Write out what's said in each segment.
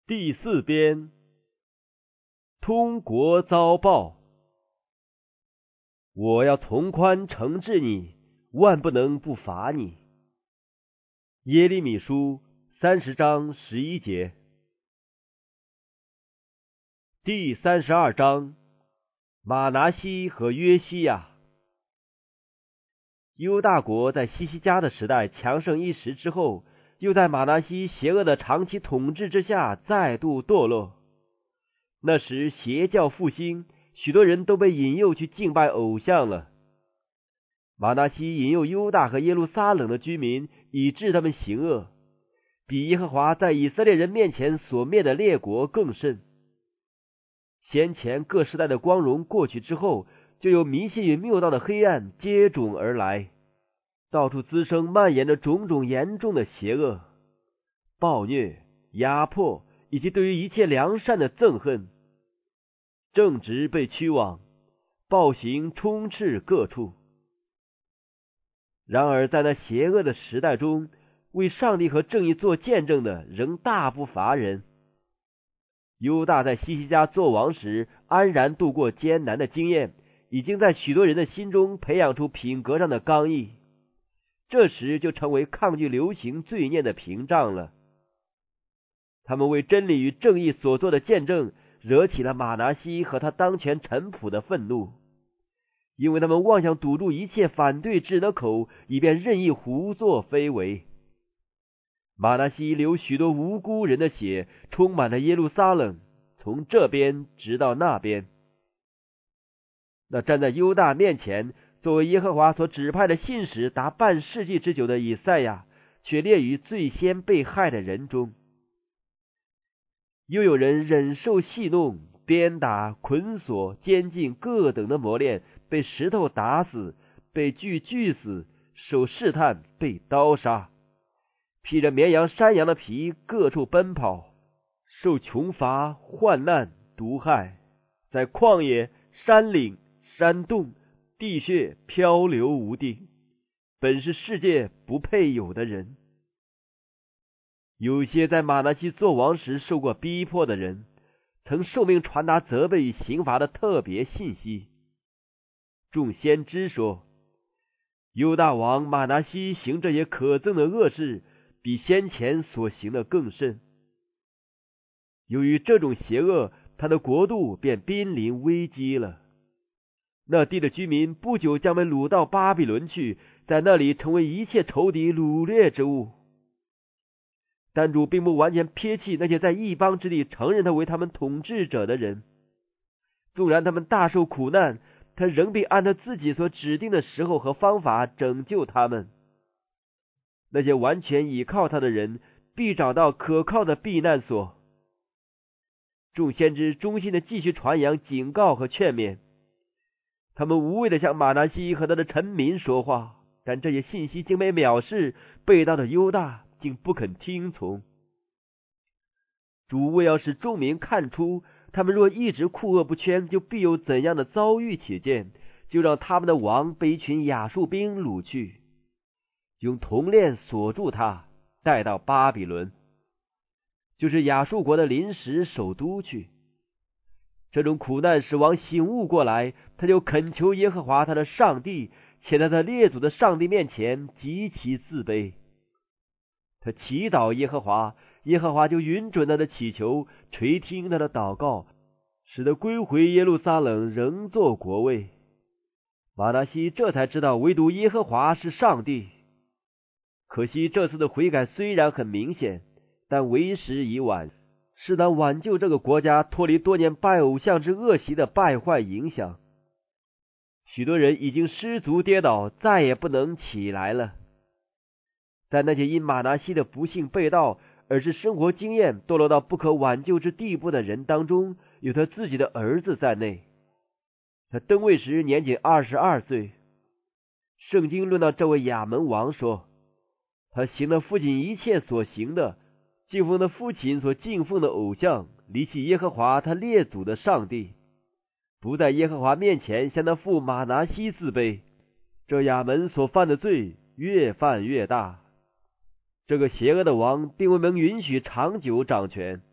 第4编，通国遭报。我要从宽惩治你，万不能不罚你。耶利米书30章11节。第32章，马拿西和约西亚。犹大国在西西家的时代强盛一时之后，又在马拿西邪恶的长期统治之下再度堕落。那时邪教复兴，许多人都被引诱去敬拜偶像了。马拿西引诱犹大和耶路撒冷的居民，以致他们行恶，比耶和华在以色列人面前所灭的列国更甚。先前各时代的光荣过去之后，就有迷信与谬道的黑暗接踵而来，到处滋生蔓延着种种严重的邪恶、暴虐、压迫，以及对于一切良善的憎恨。正直被驱往，暴行充斥各处。然而在那邪恶的时代中，为上帝和正义做见证的仍大不乏人。犹大在西西家做王时安然度过艰难的经验，已经在许多人的心中培养出品格上的刚毅，这时就成为抗拒流行罪孽的屏障了。他们为真理与正义所做的见证，惹起了马拿西和他当权臣仆的愤怒，因为他们妄想堵住一切反对之人的口，以便任意胡作非为。马拿西流许多无辜人的血，充满了耶路撒冷，从这边直到那边。那站在犹大面前，作为耶和华所指派的信使达半世纪之久的以赛亚，却列于最先被害的人中。又有人忍受戏弄、鞭打、捆锁、监禁各等的磨练，被石头打死，被锯死，受试探，被刀杀，披着绵羊、山羊的皮，各处奔跑，受穷乏、患难、毒害，在旷野、山岭、山洞、地穴漂流无定，本是世界不配有的人。有些在马拿西做王时受过逼迫的人，曾受命传达责备与刑罚的特别信息。众先知说，犹大王马拿西行这些可憎的恶事，比先前所行的更甚。由于这种邪恶，他的国度便濒临危机了。那地的居民不久将被掳到巴比伦去，在那里成为一切仇敌掳掠之物。但主并不完全撇弃那些在异邦之地承认他为他们统治者的人，纵然他们大受苦难，他仍必按他自己所指定的时候和方法拯救他们。那些完全倚靠他的人，必找到可靠的避难所。众先知忠心的继续传扬警告和劝勉，他们无畏的向马拿西和他的臣民说话，但这些信息竟被藐视，背道的犹大竟不肯听从。主为要使众民看出，他们若一直酷恶不圈，就必有怎样的遭遇起见，就让他们的王被一群亚述兵掳去，用铜链锁住他，带到巴比伦，就是亚述国的临时首都去。这种苦难使王醒悟过来，他就恳求耶和华他的上帝，且在他列祖的上帝面前极其自卑。他祈祷耶和华，耶和华就允准他的祈求，垂听他的祷告，使他归回耶路撒冷，仍作国位。马拿西这才知道唯独耶和华是上帝。可惜这次的悔改虽然很明显，但为时已晚，是难挽救这个国家脱离多年拜偶像之恶习的败坏影响。许多人已经失足跌倒，再也不能起来了。在那些因马拿西的不幸背道，而是生活经验堕落到不可挽救之地步的人当中，有他自己的儿子在内。他登位时年仅22岁。圣经论到这位亚门王说，他行了父亲一切所行的，敬奉他父亲所敬奉的偶像，离弃耶和华他列祖的上帝，不在耶和华面前向他父马拿西自卑。这亚门所犯的罪越犯越大。这个邪恶的王并未能允许长久掌权，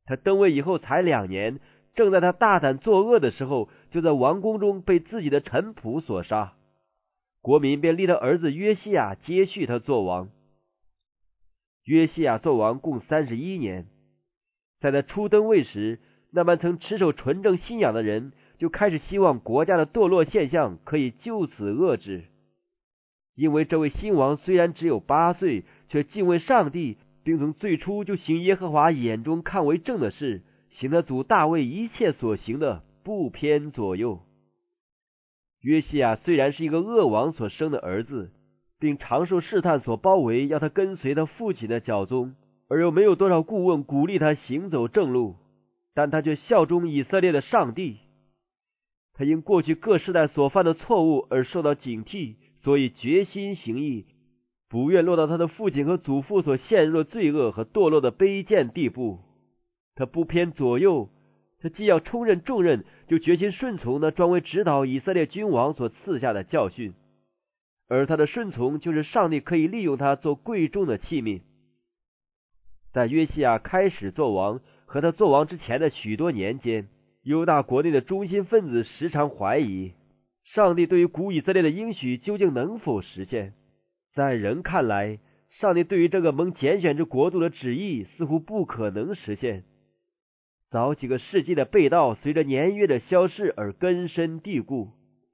他登位以后才2年，正在他大胆作恶的时候，就在王宫中被自己的臣仆所杀。国民便立他儿子约西亚接续他做王。约西亚做王共31年，在他初登位时，那班曾持守纯正信仰的人就开始希望国家的堕落现象可以就此遏制。因为这位新王虽然只有8岁，却敬畏上帝，并从最初就行耶和华眼中看为正的事，行他祖大卫一切所行的，不偏左右。约西亚虽然是一个恶王所生的儿子，并常受试探所包围，要他跟随他父亲的脚踪，而又没有多少顾问鼓励他行走正路，但他却效忠以色列的上帝。他因过去各世代所犯的错误而受到警惕，所以决心行义，不愿落到他的父亲和祖父所陷入的罪恶和堕落的卑贱地步。他不偏左右，他既要充任重任，就决心顺从那专为指导以色列君王所赐下的教训，而他的顺从就是上帝可以利用他做贵重的器皿。在约西亚开始做王和他做王之前的许多年间，犹大国内的中心分子时常怀疑上帝对于古以色列的应许究竟能否实现。在人看来，上帝对于这个蒙拣选之国度的旨意似乎不可能实现。早几个世纪的背道随着年月的消逝而根深蒂固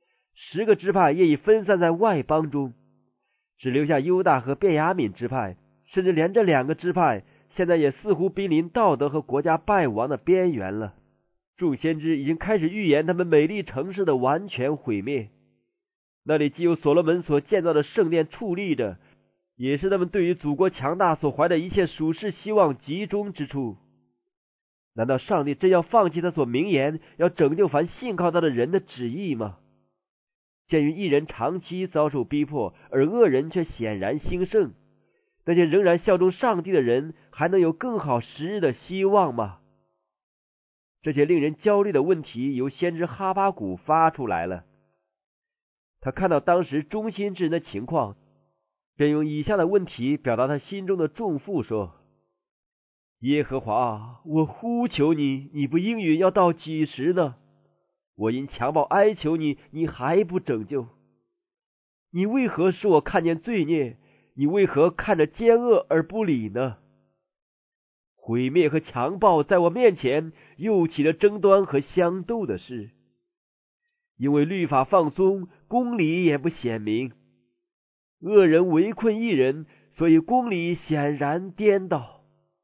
，10个支派也已分散在外邦中，只留下犹大和便雅悯支派，甚至连这2个支派现在也似乎濒临道德和国家败亡的边缘了。众先知已经开始预言他们美丽城市的完全毁灭，那里既有所罗门所建造的圣殿矗立着，也是他们对于祖国强大所怀的一切属世希望集中之处。难道上帝真要放弃他所明言要拯救凡信靠他的人的旨意吗？鉴于义人长期遭受逼迫，而恶人却显然兴盛，那些仍然效忠上帝的人还能有更好时日的希望吗？这些令人焦虑的问题由先知哈巴谷发出来了。他看到当时中心之人的情况，便用以下的问题表达他心中的重负，说：耶和华，我呼求你，你不应允，要到几时呢？我因强暴哀求你，你还不拯救。你为何使我看见罪孽？你为何看着奸恶而不理呢？毁灭和强暴在我面前，又起了争端和相斗的事。因为律法放松，公理也不显明。恶人围困义人，所以公理显然颠倒。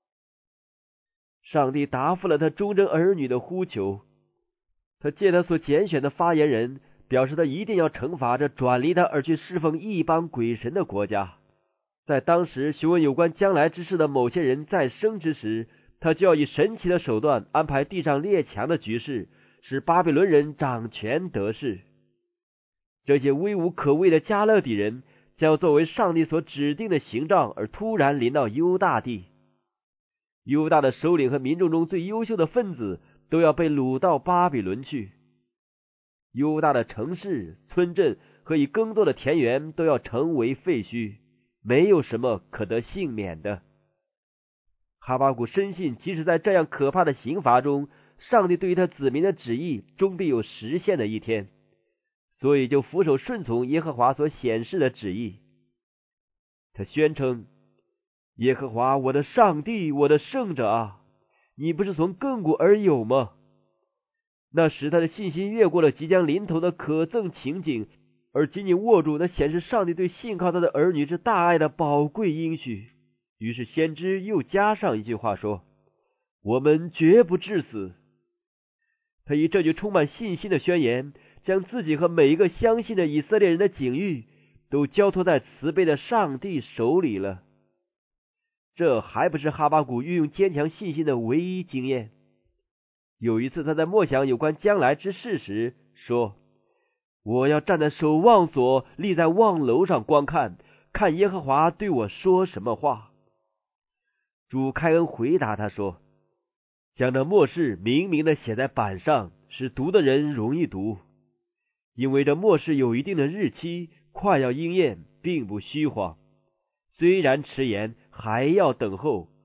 上帝答复了他忠贞儿女的呼求，他借他所拣选的发言人，表示他一定要惩罚这转离他而去侍奉异邦鬼神的国家。在当时询问有关将来之事的某些人在生之时，他就要以神奇的手段安排地上列强的局势，使巴比伦人掌权得势。这些威武可畏的加勒底人将要作为上帝所指定的刑杖而突然临到犹大地。犹大的首领和民众中最优秀的分子都要被掳到巴比伦去。犹大的城市、村镇和已耕作的田园都要成为废墟，没有什么可得幸免的。哈巴谷深信，即使在这样可怕的刑罚中，上帝对于他子民的旨意终必有实现的一天，所以就俯首顺从耶和华所显示的旨意。他宣称：耶和华我的上帝，我的圣者啊，你不是从亘古而有吗？那时他的信心越过了即将临头的可憎情景，而紧紧握住那显示上帝对信靠他的儿女之大爱的宝贵应许。于是先知又加上一句话说：我们绝不致死。他以这句充满信心的宣言，将自己和每一个相信的以色列人的境遇都交托在慈悲的上帝手里了。这还不是哈巴谷运用坚强信心的唯一经验。有一次他在默想有关将来之事时说：我要站在守望所，立在望楼上观看，看耶和华对我说什么话。主开恩回答他说：将这默示明明的写在板上，使读的人容易读，因为这默示有一定的日期，快要应验，并不虚谎。虽然迟延，还要等候，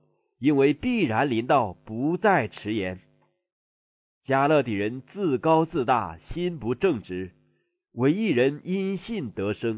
因为必然临到，不再迟延。迦勒底人自高自大，心不正直，唯一人因信得生。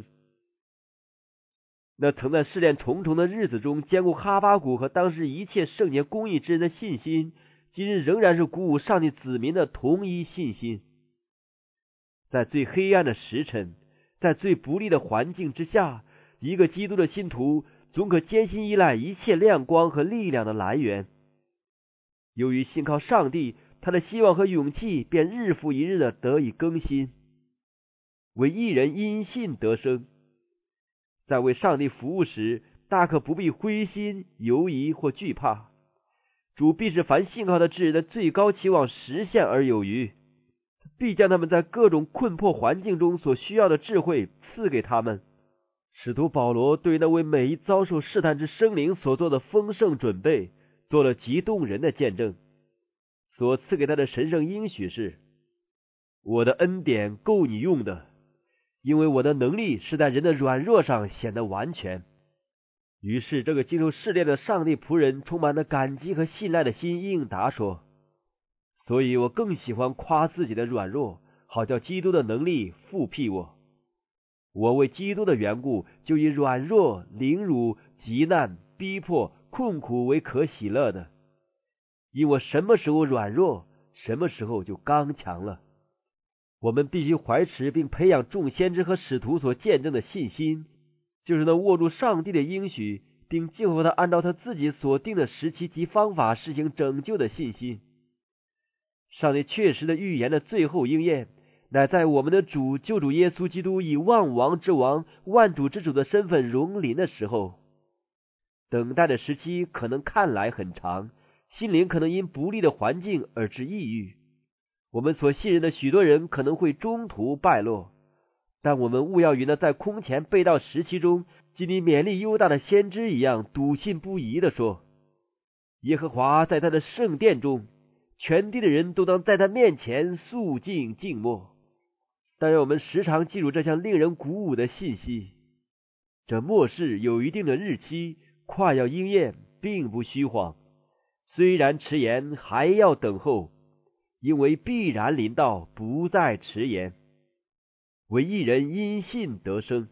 那曾在试炼重重的日子中兼顾哈巴谷和当时一切圣洁公义之人的信心，今日仍然是鼓舞上帝子民的同一信心。在最黑暗的时辰，在最不利的环境之下，一个基督的信徒总可坚信依赖一切亮光和力量的来源。由于信靠上帝，他的希望和勇气便日复一日的得以更新。为一人因信得生，在为上帝服务时，大可不必灰心、犹疑或惧怕。主必使凡信靠的之人的最高期望实现而有余，必将他们在各种困迫环境中所需要的智慧赐给他们。使徒保罗对那位每一遭受试探之生灵所做的丰盛准备，做了极动人的见证。所赐给他的神圣应许是：我的恩典够你用的，因为我的能力是在人的软弱上显得完全。于是这个经受试炼的上帝仆人充满了感激和信赖的心，应答说：所以我更喜欢夸自己的软弱，好叫基督的能力复辟我。我为基督的缘故，就以软弱、凌辱、急难、逼迫、困苦为可喜乐的，因我什么时候软弱，什么时候就刚强了。我们必须怀持并培养众先知和使徒所见证的信心，就是那握住上帝的应许，并静候他按照他自己所定的时期及方法实行拯救的信心。上帝确实的预言的最后应验，乃在我们的主救主耶稣基督以万王之王、万主之主的身份荣临的时候。等待的时期可能看来很长，心灵可能因不利的环境而致抑郁，我们所信任的许多人可能会中途败落，但我们务要与那在空前被盗时期中激励勉励犹大的先知一样，笃信不疑地说：耶和华在他的圣殿中，全地的人都当在他面前肃静静默。但愿我们时常记住这项令人鼓舞的信息：这末世有一定的日期，快要应验，并不虚晃。虽然迟延，还要等候，因为必然临到，不再迟延。为一人因信得生。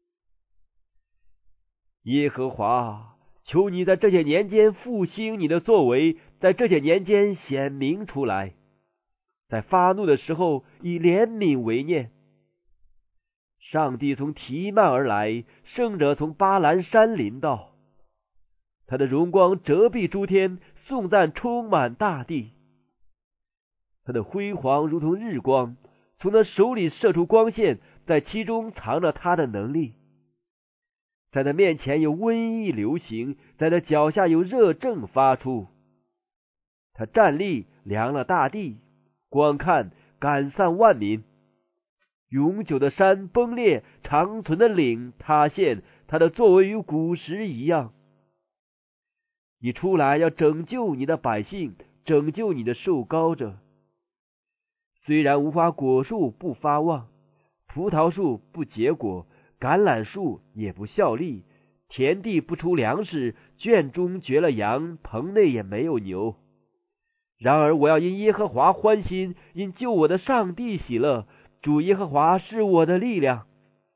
耶和华，求你在这些年间复兴你的作为，在这些年间显明出来。在发怒的时候，以怜悯为念。上帝从提曼而来，圣者从巴兰山临到。他的荣光遮蔽诸天，颂赞充满大地。他的辉煌如同日光，从他手里射出光线，在其中藏着他的能力。在他面前有瘟疫流行，在他脚下有热症发出。他站立，量了大地，观看，赶散万民。永久的山崩裂，长存的岭塌陷，他的作为与古时一样。你出来要拯救你的百姓，拯救你的受膏者。虽然无花果树不发旺，葡萄树不结果，橄榄树也不效力，田地不出粮食，圈中绝了羊，棚内也没有牛。然而我要因耶和华欢心，因救我的上帝喜乐。主耶和华是我的力量。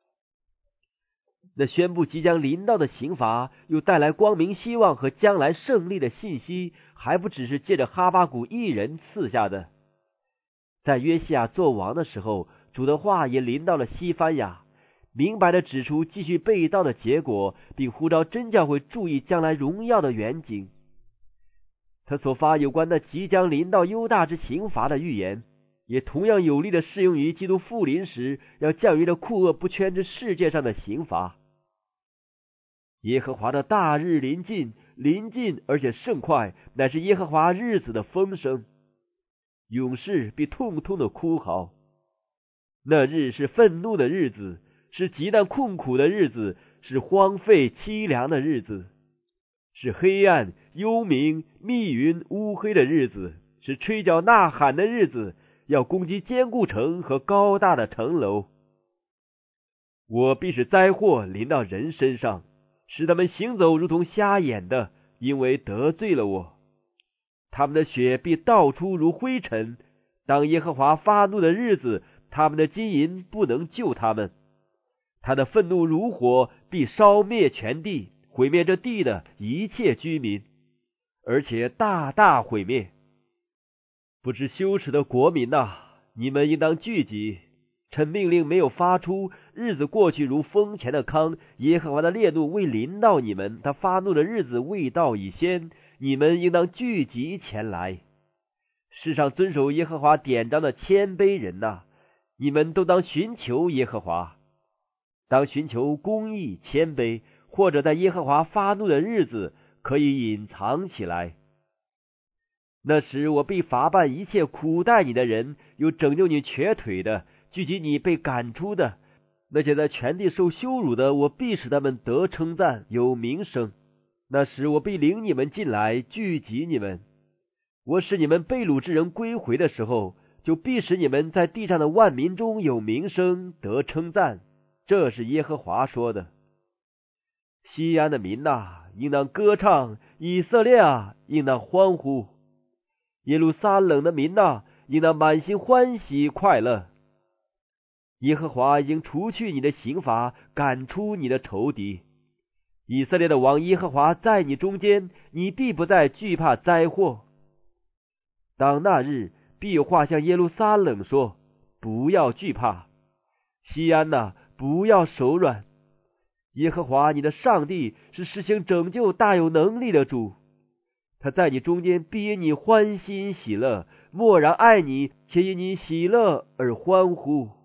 那宣布即将临到的刑罚，又带来光明希望和将来胜利的信息，还不只是借着哈巴谷一人赐下的。在约西亚做王的时候，主的话也临到了西番雅，明白地指出继续被盗的结果，并呼召真教会注意将来荣耀的远景。他所发有关那即将临到犹大之刑罚的预言，也同样有力地适用于基督复临时要降于这酷恶不圈之世界上的刑罚。耶和华的大日临近，临近而且甚快，乃是耶和华日子的风声。勇士必痛痛的哭嚎。那日是愤怒的日子，是极难困苦的日子，是荒废凄凉的日子，是黑暗幽冥密云乌黑的日子，是吹角呐喊的日子，要攻击坚固城和高大的城楼。我必使灾祸临到人身上，使他们行走如同瞎眼的， 因为得罪了我。他们的血必倒出如灰尘，当耶和华发怒的日子，他们的金银不能救他们。他的愤怒如火，必烧灭全地，毁灭这地的一切居民，而且大大毁灭。不知羞耻的国民哪，你们应当聚集，趁命令没有发出，日子过去如风前的糠，耶和华的烈怒未临到你们，他发怒的日子未到以先，你们应当聚集前来。世上遵守耶和华典章的谦卑人哪，你们都当寻求耶和华，当寻求公义谦卑，或者在耶和华发怒的日子可以隐藏起来。那时我必罚办一切苦待你的人，又拯救你瘸腿的，聚集你被赶出的，那些在全地受羞辱的，我必使他们得称赞，有名声。那时我必领你们进来，聚集你们。我使你们被掳之人归回的时候，就必使你们在地上的万民中有名声，得称赞。这是耶和华说的。西安的民哪，应当歌唱；以色列啊，应当欢呼。耶路撒冷的民哪，应当满心欢喜快乐。耶和华已经除去你的刑罚，赶出你的仇敌。以色列的王耶和华在你中间，你必不再惧怕灾祸。当那日，必有话向耶路撒冷说：不要惧怕，西安哪，不要手软。耶和华你的上帝是施行拯救大有能力的主，他在你中间必因你欢欣喜乐，默然爱你，且因你喜乐而欢呼。